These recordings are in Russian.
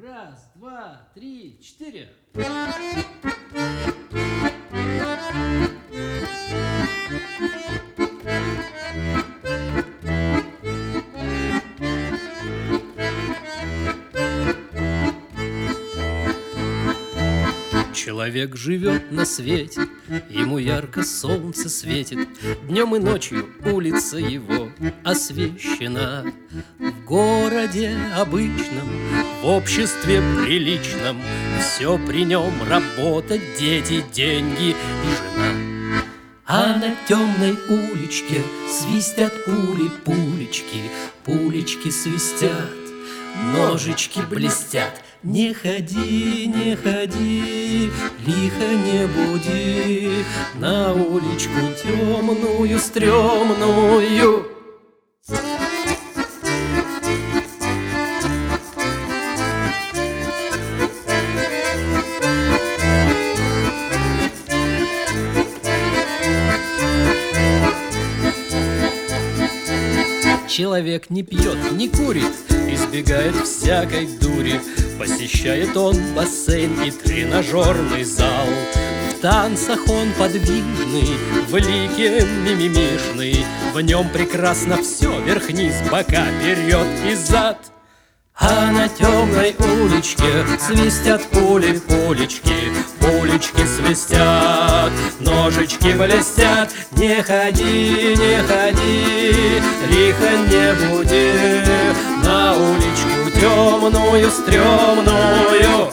Раз, два, три, четыре. Человек живет на свете, ему ярко солнце светит, днем и ночью улица его освещена. В городе обычном, в обществе приличном, все при нем работа, дети, деньги и жена. А на темной уличке свистят пули, пулечки, пулечки свистят, ножички блестят. Не ходи, не ходи, лихо не буди на уличку темную, стрёмную. Человек не пьет, не курит, избегает всякой дури. Посещает он бассейн и тренажерный зал. В танцах он подвижный, в лике мимимишный. В нем прекрасно все, вверх-вниз, бока, вперед и зад. А на темной уличке свистят пули, пулечки, пулечки свистят, ножички блестят. Не ходи, не ходи, лихо не буди на уличку темную, стрёмную.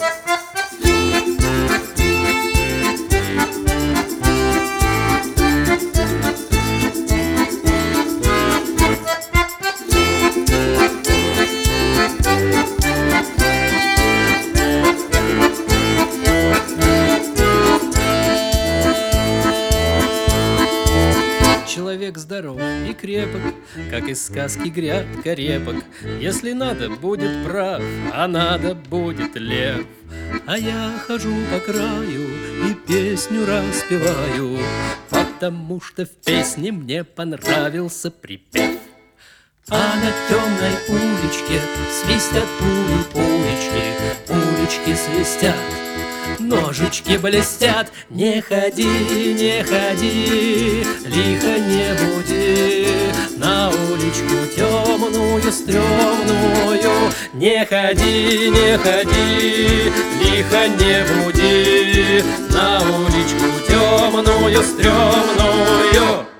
Человек здоров и крепок, как из сказки грядка репок. Если надо, будет прав, а надо, будет лев. А я хожу по краю и песню распеваю, потому что в песне мне понравился припев. А на темной уличке свистят пули, пулечки, пулечки свистят, ножички блестят. Не ходи, не ходи, лихо не буди на уличку темную, стрёмную. Не ходи, не ходи, лихо не буди на уличку темную, стрёмную.